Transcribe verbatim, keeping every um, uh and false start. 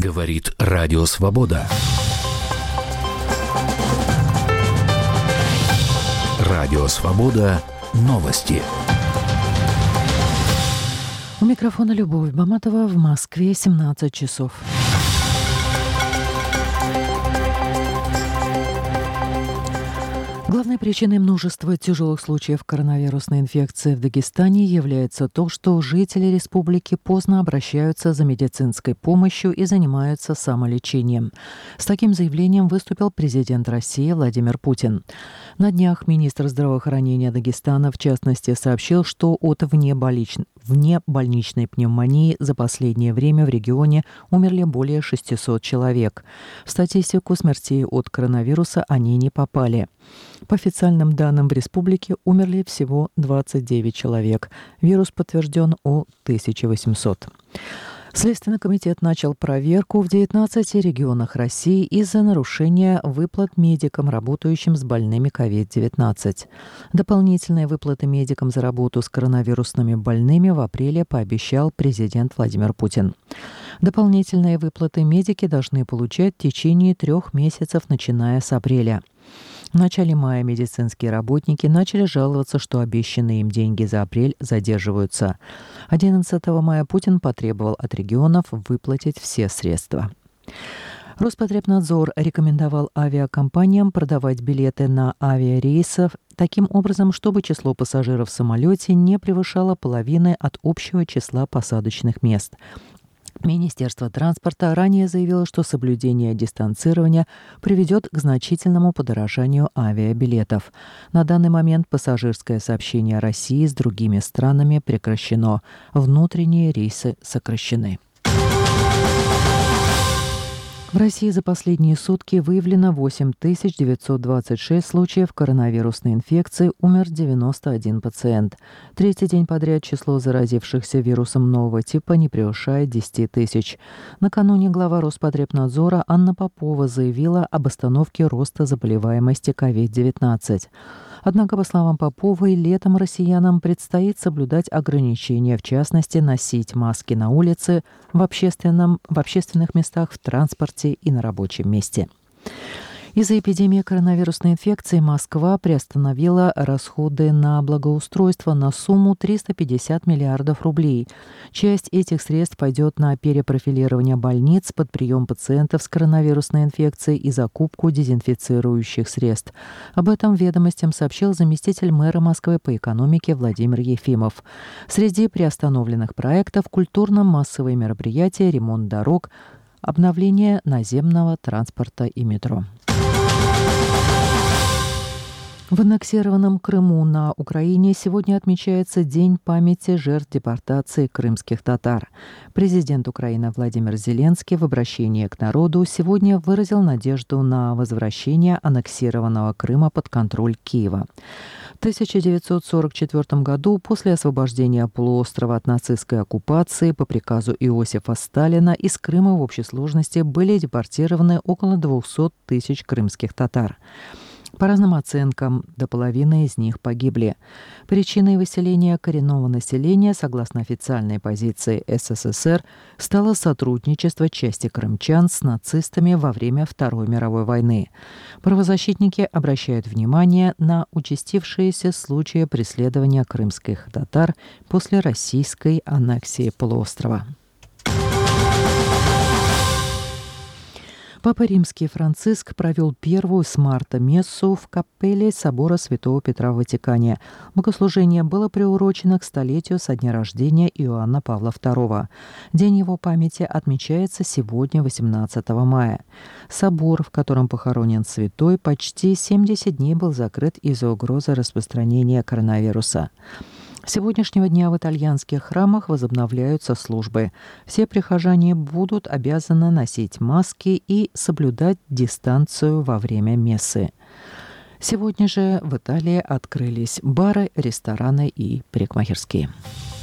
Говорит Радио Свобода. Радио Свобода. Новости. У микрофона Любовь Баматова. В Москве семнадцать часов. Главной причиной множества тяжелых случаев коронавирусной инфекции в Дагестане является то, что жители республики поздно обращаются за медицинской помощью и занимаются самолечением. С таким заявлением выступил президент России Владимир Путин. На днях министр здравоохранения Дагестана, в частности, сообщил, что от внебольничной, внебольничной пневмонии за последнее время в регионе умерли более шестисот человек. В статистику смертей от коронавируса они не попали. По официальным данным, в республике умерли всего двадцать девять человек. Вирус подтвержден у тысяча восемьсот. Следственный комитет начал проверку в девятнадцати регионах России из-за нарушения выплат медикам, работающим с больными ковид девятнадцать. Дополнительные выплаты медикам за работу с коронавирусными больными в апреле пообещал президент Владимир Путин. Дополнительные выплаты медики должны получать в течение трех месяцев, начиная с апреля. В начале мая медицинские работники начали жаловаться, что обещанные им деньги за апрель задерживаются. одиннадцатого мая Путин потребовал от регионов выплатить все средства. Роспотребнадзор рекомендовал авиакомпаниям продавать билеты на авиарейсы таким образом, чтобы число пассажиров в самолете не превышало половины от общего числа посадочных мест. Министерство транспорта ранее заявило, что соблюдение дистанцирования приведет к значительному подорожанию авиабилетов. На данный момент пассажирское сообщение России с другими странами прекращено. Внутренние рейсы сокращены. В России за последние сутки выявлено восемь тысяч девятьсот двадцать шесть случаев коронавирусной инфекции, умер девяносто один пациент. Третий день подряд число заразившихся вирусом нового типа не превышает десяти тысяч. Накануне глава Роспотребнадзора Анна Попова заявила об остановке роста заболеваемости ковид девятнадцать. Однако, по словам Поповой, летом россиянам предстоит соблюдать ограничения, в частности, носить маски на улице, в, общественном, в общественных местах, в транспорте и на рабочем месте. Из-за эпидемии коронавирусной инфекции Москва приостановила расходы на благоустройство на сумму триста пятьдесят миллиардов рублей. Часть этих средств пойдет на перепрофилирование больниц под прием пациентов с коронавирусной инфекцией и закупку дезинфицирующих средств. Об этом ведомостям сообщил заместитель мэра Москвы по экономике Владимир Ефимов. Среди приостановленных проектов культурно-массовые мероприятия, ремонт дорог, обновление наземного транспорта и метро. В аннексированном Крыму на Украине сегодня отмечается День памяти жертв депортации крымских татар. Президент Украины Владимир Зеленский в обращении к народу сегодня выразил надежду на возвращение аннексированного Крыма под контроль Киева. В тысяча девятьсот сорок четвёртом году, после освобождения полуострова от нацистской оккупации, по приказу Иосифа Сталина из Крыма в общей сложности были депортированы около двухсот тысяч крымских татар. По разным оценкам, до половины из них погибли. Причиной выселения коренного населения, согласно официальной позиции СССР, стало сотрудничество части крымчан с нацистами во время Второй мировой войны. Правозащитники обращают внимание на участившиеся случаи преследования крымских татар после российской аннексии полуострова. Папа Римский Франциск провел первую с марта мессу в капелле собора Святого Петра в Ватикане. Богослужение было приурочено к столетию со дня рождения Иоанна Павла второго. День его памяти отмечается сегодня, восемнадцатого мая. Собор, в котором похоронен святой, почти семьдесят дней был закрыт из-за угрозы распространения коронавируса. С сегодняшнего дня в итальянских храмах возобновляются службы. Все прихожане будут обязаны носить маски и соблюдать дистанцию во время мессы. Сегодня же в Италии открылись бары, рестораны и парикмахерские.